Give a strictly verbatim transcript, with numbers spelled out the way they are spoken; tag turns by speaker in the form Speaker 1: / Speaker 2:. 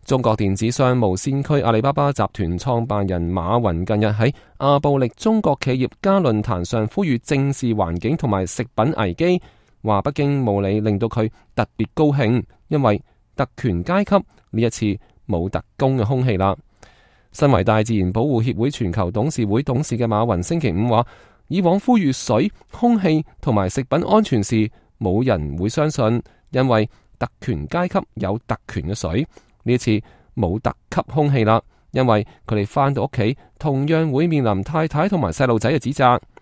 Speaker 1: 中國電子商務先驅阿里巴巴集團創辦人馬雲近日喺阿布力中國企業家論壇上呼籲正視環境同埋食品危機，話北京無理令到佢特別高興，因為特權階級呢一次冇特工嘅空氣啦。身為大自然保護協會全球董事會董事嘅馬雲星期五話，以往呼籲水、空氣同埋食品安全時，冇人會相信，因為特權階級有特權嘅水。呢次冇特級空氣啦，因為佢哋返到屋企同樣會面臨太太同埋細路仔嘅指責。